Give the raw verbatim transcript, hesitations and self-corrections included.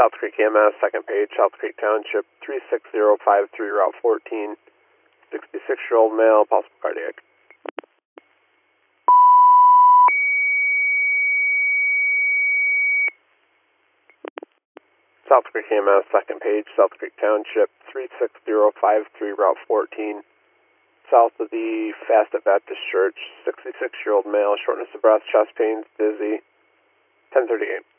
South Creek E M S, second page, South Creek Township, three six zero five three, Route fourteen, sixty-six-year-old male, possible cardiac. South Creek E M S, second page, South Creek Township, three six zero five three, Route fourteen, south of the Fasted Baptist Church, sixty-six-year-old male, shortness of breath, chest pains, dizzy, ten thirty-eight.